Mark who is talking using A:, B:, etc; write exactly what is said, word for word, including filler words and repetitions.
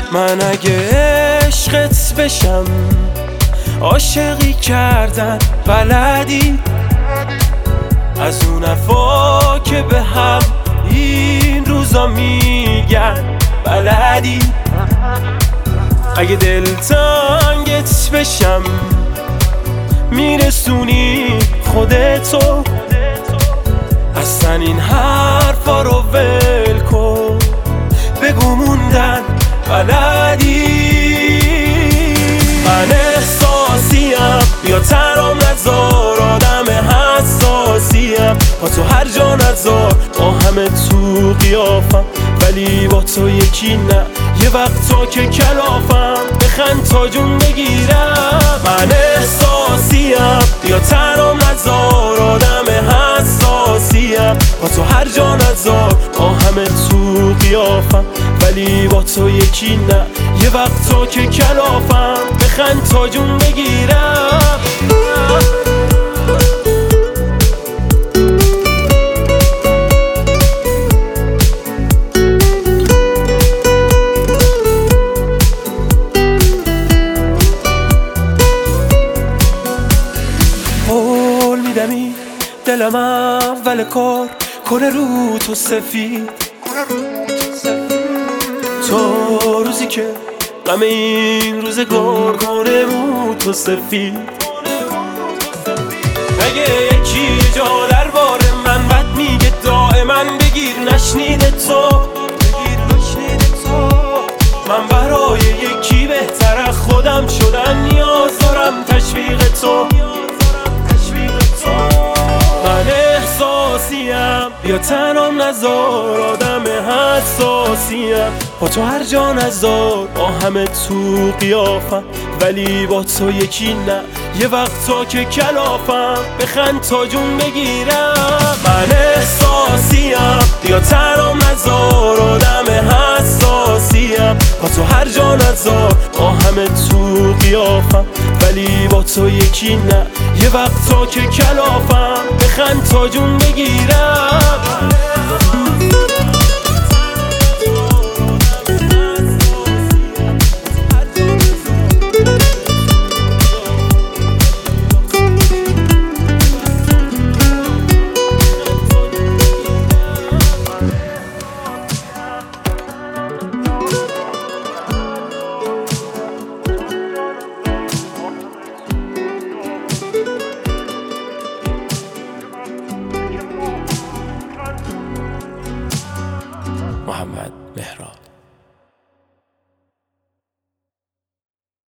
A: من اگه عشقت بشم عاشقی کردن بلدی، از اون حرفا که به هم این روزا میگن بلدی. اگه دلتنگت بشم میرسونی خودتو، اصلا این حرفا رو ول کن، بگو موندن بلدی. من احساسیم، بیا ترام نذار، آدم حساسیم، با تو هر جا نذار، با همه تو قیافم ولی با تو یکی نه. یه وقتا که کلافم بخند تا جون بگیرم. من احساسیم، بیا ترام نذار، آدم حساسیم، با تو هر جا نذار، با همه تو قیافم ولی با تو یکی نه. یه وقتا که کلافم بخند تا جون بگیرم. قول میدمی دلم اول کار کنه رو تو سفید، تو روزی که غم این روزگار کنه رو تو سفید. اگه یکی جا درباره من بد میگه دائما بگیر نشنیده تو، من برای یکی بهتر از خودم شدم، نیاز دارم تشویق تو. من احساسیم، بیا تنام نذار، آدم حساسیم، با تو هر جا نذار، با همه تو قیافم ولی با تو یکی نه. یه وقتا که کلافم بخند تا جون بگیرم. من احساسیم، بیا تنام نذار، آدم حساسیم، با تو هر جا نذار، با همه تو قیافم ولی با تو یکی نه. یه وقتا که کلافم بخند تا جون بگیرم. محمد مهراد.